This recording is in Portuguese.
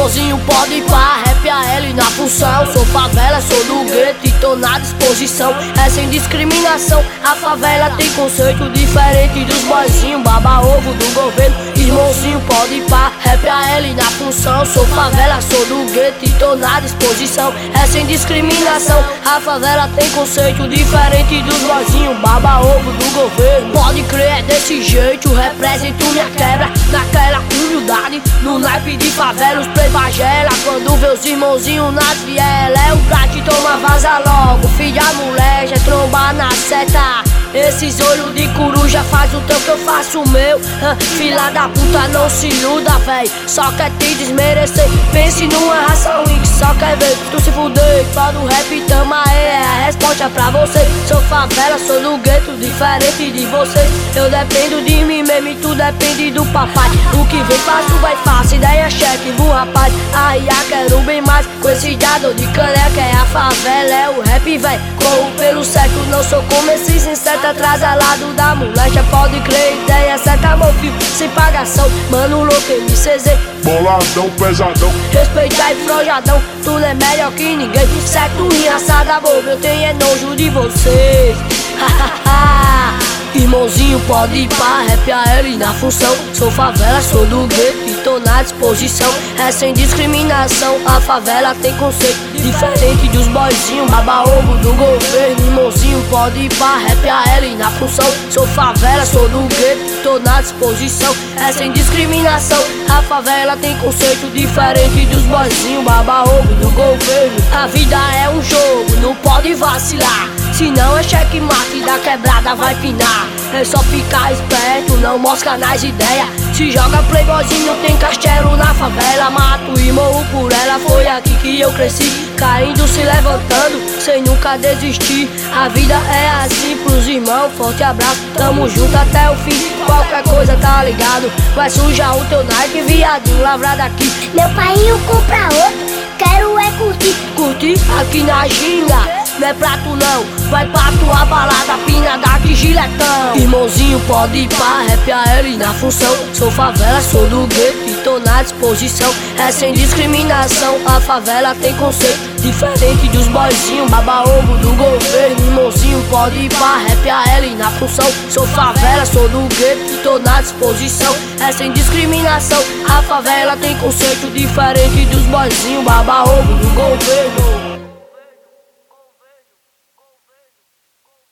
Irmãozinho, pode ir pra rap a L na função. Sou favela, sou do gueto e tô na disposição. É sem discriminação, a favela tem conceito diferente dos boizinhos, baba-ovo do governo. Irmãozinho, pode ir pra rap a L na função. Sou favela, sou do gueto e tô na disposição. É sem discriminação, a favela tem conceito diferente dos boizinhos, baba-ovo do governo. Pode crer, é desse jeito, represento minha quebra naquela humildade, no naipe de favela, os play bagela. Quando vê os irmãozinhos nas vielas, é o gato toma, vaza logo. Filha mulher, já tromba na seta. Esses olhos de coruja faz o teu que eu faço o meu. Filha da puta, não se iluda, véi, só quer te desmerecer. Pense numa raça ruim que só quer ver tu se fuder. Só no rap tama é a resposta pra você. Sou favela, sou do gueto, diferente de vocês. Eu dependo de mim mesmo e tu depende do papai. O que vem fácil vai fácil, ideia cheque do rapaz. Aí quero bem mais com esse dado de caneca. É a favela, é o rap, véi, corro pelo certo. Não sou como esses insetos atrasalado da molecha. Pode crer, ideia certa, meu filho, sem pagação. Mano louco, MCZ, boladão, pesadão. respeitar e frojadão, tu é melhor que ninguém. Certo, engraçada, bobo, eu tenho é nojo de vocês. Irmãozinho, pode ir pra rap a L na função. Sou favela, sou do gueto e tô na disposição. É sem discriminação, a favela tem conceito diferente dos boizinhos, baba-ovo do governo. Irmãozinho, pode ir pra rap a L na função. Sou favela, sou do gueto e tô na disposição. É sem discriminação, a favela tem conceito diferente dos boizinhos, baba-ovo do governo. A vida é um jogo, não pode vacilar, senão é checkmate, da quebrada vai pinar. É só ficar esperto, não mosca nas ideias. Se joga playboyzinho, tem castelo na favela. Mato e morro por ela, foi aqui que eu cresci. Caindo, se levantando, sem nunca desistir. A vida é assim pros irmãos, forte abraço, tamo junto até o fim. Qualquer coisa tá ligado, vai sujar o teu Nike, viadinho lavrado aqui. Meu pai compra outro, quero é curtir. Curtir aqui na ginga, não é pra tu não, vai pra tua balada, pina daqui giletão. Irmãozinho, pode ir pra rap a L na função. Sou favela, sou do gueto e tô na disposição. É sem discriminação, a favela tem conceito diferente dos boizinhos, baba-ovo do governo. Irmãozinho, pode ir pra rap a L na função. Sou favela, sou do gueto e tô na disposição. É sem discriminação, a favela tem conceito diferente dos boizinhos, baba-ovo do governo.